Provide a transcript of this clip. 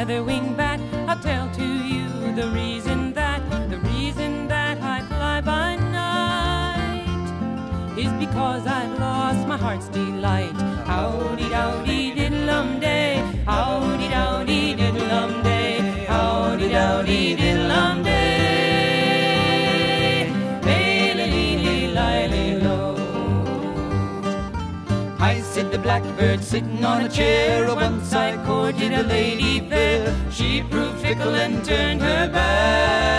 feather-winged bat, I'll tell to you the reason that I fly by night is because I've lost my heart's delight. Howdy-dowdy diddle-um-day, howdy-dowdy diddle-um-day, howdy-dowdy diddle-um-day, lay-lay-lay-lay-lay-lo. I said the blackbird sitting on a chair, once I courted a lady fair. She proved fickle and turned her back.